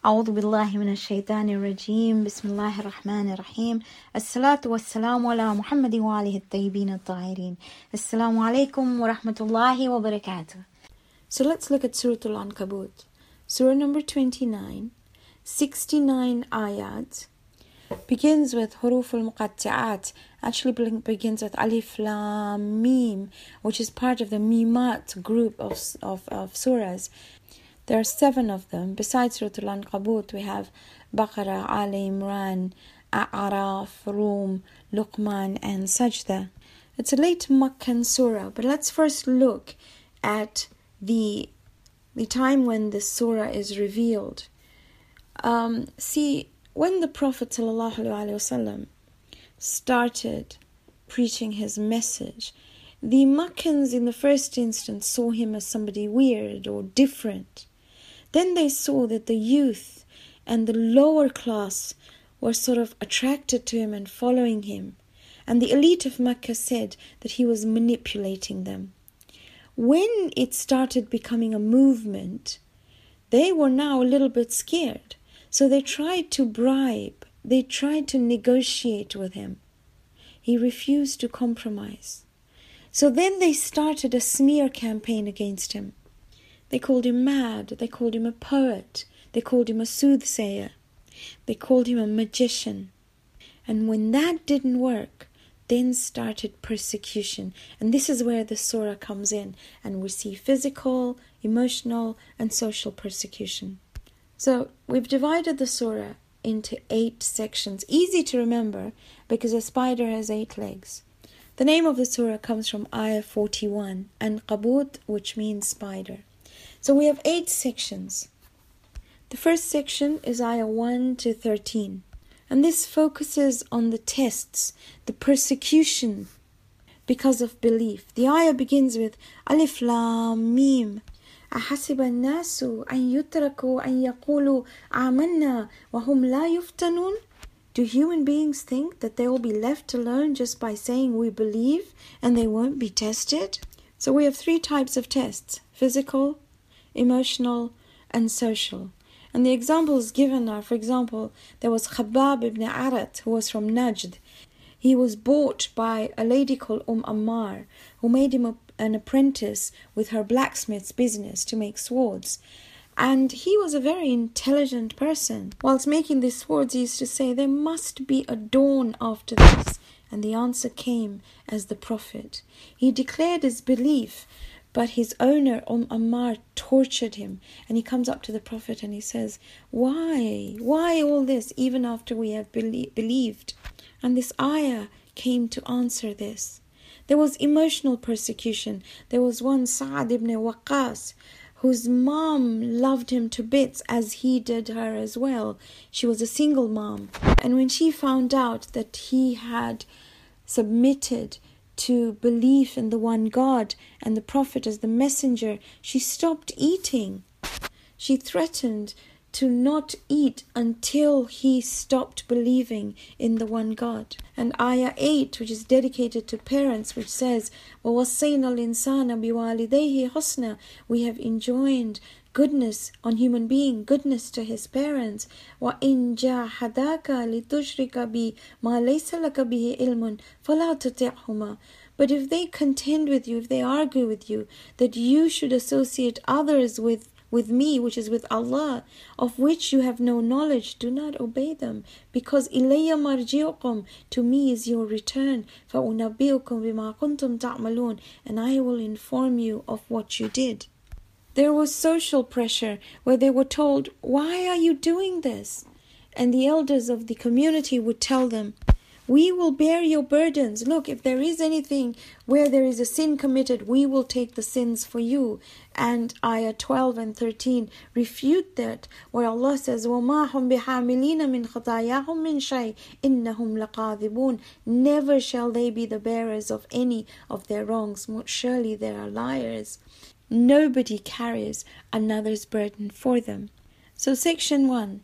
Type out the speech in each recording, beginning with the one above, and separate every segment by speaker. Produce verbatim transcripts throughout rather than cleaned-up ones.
Speaker 1: أعوذ بالله من الشيطان الرجيم بسم الله الرحمن الرحيم الصلاة والسلام على محمد وآله الطيبين الطاهرين السلام عليكم ورحمة الله وبركاته. So let's look at Surah Al-Ankabut. Surah number twenty-nine, sixty-nine ayat, begins with Huruf al-Muqatti'at, actually begins with Alif Lam Mim, which is part of the Mimat group of, of, of surahs. There are seven of them. Besides Surah Al-Ankabut, we have Baqarah, Ali Imran, A'raf, Rum, Luqman, and Sajda. It's a late Meccan surah, but let's first look at the the time when this surah is revealed. Um, see, when the Prophet ﷺ started preaching his message, the Meccans in the first instance saw him as somebody weird or different. Then they saw that the youth and the lower class were sort of attracted to him and following him. And the elite of Mecca said that he was manipulating them. When it started becoming a movement, they were now a little bit scared. So they tried to bribe, they tried to negotiate with him. He refused to compromise. So then they started a smear campaign against him. They called him mad, they called him a poet, they called him a soothsayer, they called him a magician. And when that didn't work, then started persecution. And this is where the surah comes in, and we see physical, emotional, and social persecution. So we've divided the surah into eight sections. Easy to remember because a spider has eight legs. The name of the surah comes from ayah forty-one, Ankabut, which means spider. So we have eight sections. The first section is ayah one to thirteen. And this focuses on the tests, the persecution because of belief. The ayah begins with Alif Lam Mim. أحسب الناس أن يتركوا أن يقولوا آمنا وهم لا يفتنون. Do human beings think that they will be left alone just by saying we believe and they won't be tested? So we have three types of tests: physical, emotional, and social. And the examples given are, for example, there was Khabbab ibn Arat, who was from Najd. He was bought by a lady called Umm Ammar, who made him a, an apprentice with her blacksmith's business to make swords. And he was a very intelligent person. Whilst making these swords, he used to say, there must be a dawn after this. And the answer came as the Prophet. He declared his belief, but his owner, Umm Ammar, tortured him. And he comes up to the Prophet and he says, why? Why all this, even after we have belie- believed? And this ayah came to answer this. There was emotional persecution. There was one, Sa'ad ibn Waqqas, whose mom loved him to bits as he did her as well. She was a single mom. And when she found out that he had submitted to belief in the one God and the Prophet as the messenger, she stopped eating. She threatened to not eat until he stopped believing in the one God. And ayah eight, which is dedicated to parents, which says, وَوَصَّيْنَا الْإِنسَانَ بِوَالِدَيْهِ حُسْنًا. We have enjoined goodness on human being, goodness to his parents. وَإِنْ جَاهَدَاكَ لِتُشْرِكَ بِي مَا لَيْسَ لَكَ بِهِ عِلْمٌ فَلَا تُطِعْهُمَا. But if they contend with you, if they argue with you, that you should associate others with with me, which is with Allah, of which you have no knowledge, do not obey them, because إِلَيَّ مَرْجِعُكُمْ, to me is your return, فَأُنَبِّئُكُمْ بِمَا كُنْتُمْ تَعْمَلُونَ, and I will inform you of what you did. There was social pressure where they were told, why are you doing this? And the elders of the community would tell them, we will bear your burdens. Look, if there is anything where there is a sin committed, we will take the sins for you. And ayah twelve and thirteen refute that, where Allah says, وَمَا هُمْ بِحَامِلِينَ مِنْ خَطَايَاهُمْ مِنْ شَيْءٍ إِنَّهُمْ لَقَاذِبُونَ. Never shall they be the bearers of any of their wrongs. Surely they are liars. Nobody carries another's burden for them. So section one,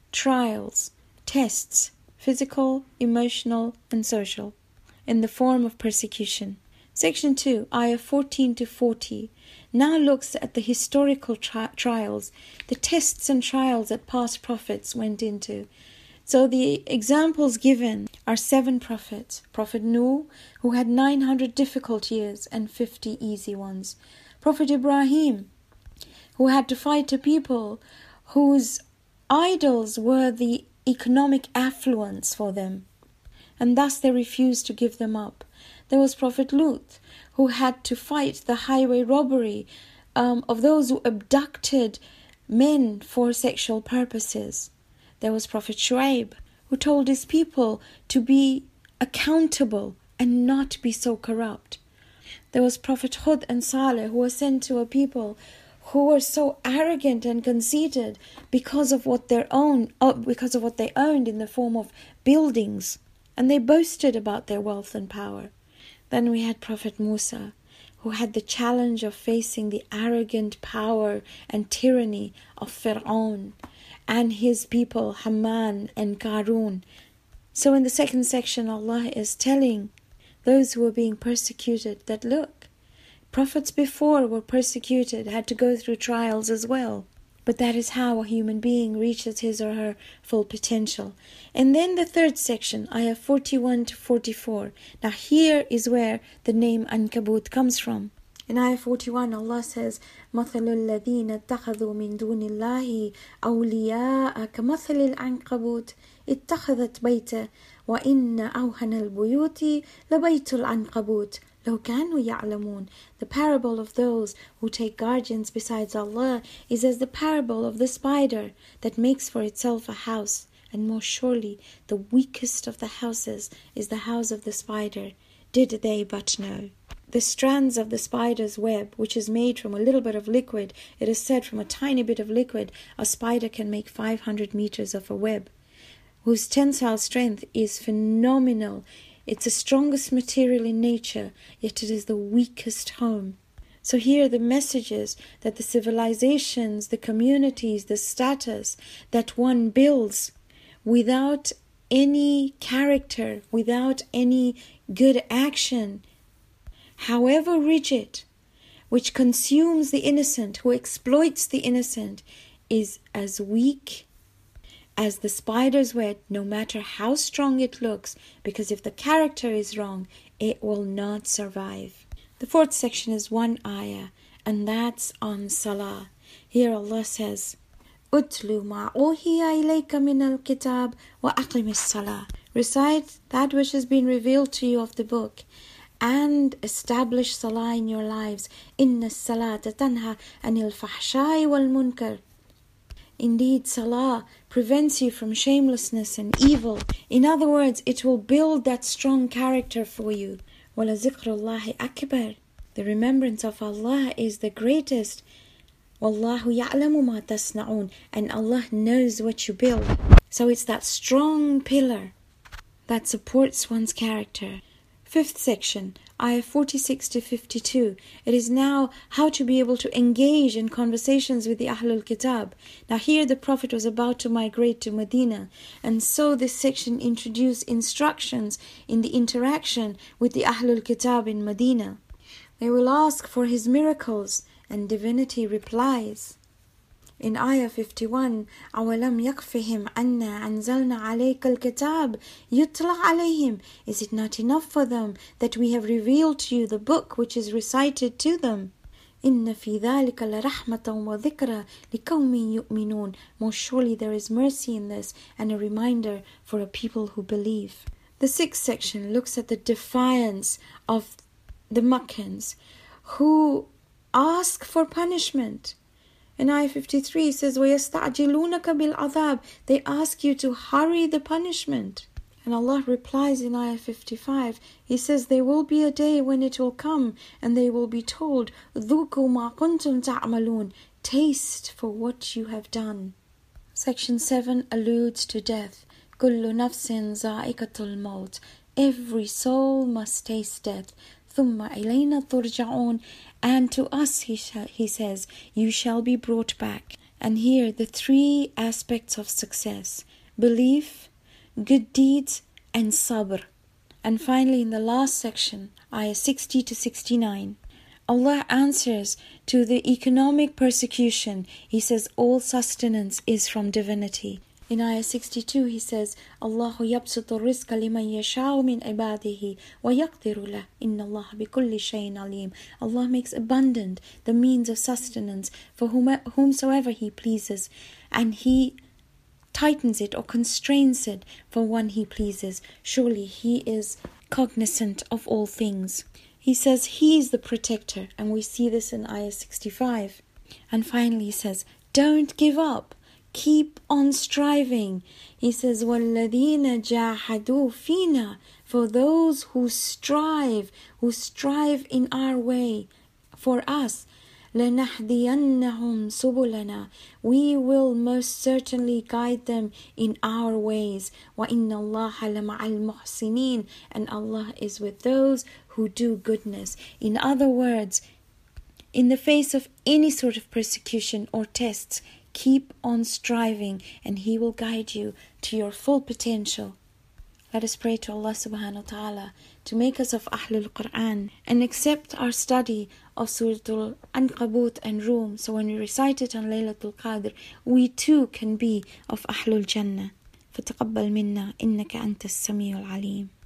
Speaker 1: trials, tests, physical, emotional, and social, in the form of persecution. Section two, ayah fourteen to forty, now looks at the historical tri- trials, the tests and trials that past prophets went into. So the examples given are seven prophets. Prophet Nuh, who had nine hundred difficult years and fifty easy ones. Prophet Ibrahim, who had to fight a people whose idols were the economic affluence for them, and thus they refused to give them up. There was Prophet Lut, who had to fight the highway robbery um, of those who abducted men for sexual purposes. There was Prophet Shu'aib, who told his people to be accountable and not be so corrupt. There was Prophet Hud and Saleh, who were sent to a people who were so arrogant and conceited because of what their own, uh, because of what they owned in the form of buildings, and they boasted about their wealth and power. Then we had Prophet Musa, who had the challenge of facing the arrogant power and tyranny of Fir'aun and his people Haman and Qarun. So in the second section, Allah is telling those who were being persecuted that look, prophets before were persecuted, had to go through trials as well. But that is how a human being reaches his or her full potential. And then the third section, ayah forty-one to forty-four. Now here is where the name Ankabut comes from. In ayah forty-one, Allah says, مَثَلُ الَّذِينَ اتَّخَذُوا مِن دُونِ اللَّهِ أَوْلِيَاءَ كَمَثَلِ الْعَنْكَبُوتِ اتَّخَذَتْ بَيْتًا وَإِنَّ أَوْهَنَ الْبُيُوتِ لَبَيْتُ الْعَنْكَبُوتِ لَوْ كَانُوا يَعْلَمُونَ. The parable of those who take guardians besides Allah is as the parable of the spider that makes for itself a house, and most surely the weakest of the houses is the house of the spider, did they but know. The strands of the spider's web, which is made from a little bit of liquid, it is said from a tiny bit of liquid, a spider can make five hundred meters of a web, whose tensile strength is phenomenal. It's the strongest material in nature, yet it is the weakest home. So here the messages that the civilizations, the communities, the status that one builds without any character, without any good action, however rigid, which consumes the innocent, who exploits the innocent, is as weak as the spider's web, no matter how strong it looks, because if the character is wrong, it will not survive. The fourth section is one ayah, and that's on salah. Here Allah says, أُتْلُ مَا أُوحِيَ إِلَيْكَ مِنَ الْكِتَابِ وَأَقِمِ الصَّلَاةِ. Recite that which has been revealed to you of the book, and establish salah in your lives. إِنَّ الصَّلَاةَ تَنْهَى عَنِ الْفَحْشَاءِ وَالْمُنْكَرِ. Indeed, salah prevents you from shamelessness and evil. In other words, it will build that strong character for you. وَلَذِكْرُ اللَّهِ أَكْبَرُ. The remembrance of Allah is the greatest. وَاللَّهُ يَعْلَمُ مَا تَصْنَعُونَ. And Allah knows what you build. So it's that strong pillar that supports one's character. Fifth section, ayah forty-six to fifty-two. It is now how to be able to engage in conversations with the Ahlul Kitab. Now here the Prophet was about to migrate to Medina, and so this section introduced instructions in the interaction with the Ahlul Kitab in Medina. They will ask for his miracles, and divinity replies. In ayah fifty-one, أَوَلَمْ يَكْفِهِمْ أَنَّا أَنزَلْنَا عَلَيْكَ الْكِتَابِ يُتْلَى عَلَيْهِمْ. Is it not enough for them that we have revealed to you the book which is recited to them? إِنَّ فِي ذَلِكَ لَرَحْمَةً وَذِكْرَى لِقَوْمٍ يُؤْمِنُونَ. Most surely there is mercy in this and a reminder for a people who believe. The sixth section looks at the defiance of the Makkans who ask for punishment. In ayah fifty-three it says, وَيَسْتَعْجِلُونَكَ بِالْعَذَابِ. They ask you to hurry the punishment. And Allah replies in ayah fifty-five, He says, there will be a day when it will come and they will be told, ذُوقُوا مَا كُنْتُمْ تَعْمَلُونَ. Taste for what you have done. Section seven alludes to death. كُلُّ نَفْسٍ ذَائِقَةُ الْمَوْتِ. Every soul must taste death. ثُمَّ إِلَيْنَا تُرْجَعُونَ. And to us, he, sh- he says, you shall be brought back. And here the three aspects of success: belief, good deeds, and sabr. And finally, in the last section, ayah sixty to sixty-nine, Allah answers to the economic persecution. He says all sustenance is from divinity. In ayah sixty-two, he says, Allahu yabsutu rizqa liman yasha'u min ibadihi wa yaqdiru lah, inna Allah bikulli shayin alim. Allah makes abundant the means of sustenance for whom, whomsoever He pleases, and He tightens it or constrains it for one He pleases. Surely He is cognizant of all things. He says He is the protector, and we see this in ayah sixty-five. And finally He says, don't give up. Keep on striving. He says, وَالَّذِينَ جَاهَدُوا فِينَا, for those who strive, who strive in our way, for us, لَنَهْدِيَنَّهُمْ سُبُلَنَا, we will most certainly guide them in our ways. وَإِنَّ اللَّهَ لَمَعَ الْمُحْسِنِينَ, and Allah is with those who do goodness. In other words, in the face of any sort of persecution or tests, keep on striving, and He will guide you to your full potential. Let us pray to Allah subhanahu wa ta'ala to make us of Ahlul Quran and accept our study of Surah Al-Ankabut and Rum, so when we recite it on Laylatul Qadr, we too can be of Ahlul Jannah. فَتَقَبَّلْ مِنَّا إِنَّكَ أَنْتَ السَّمِيعُ الْعَلِيمُ.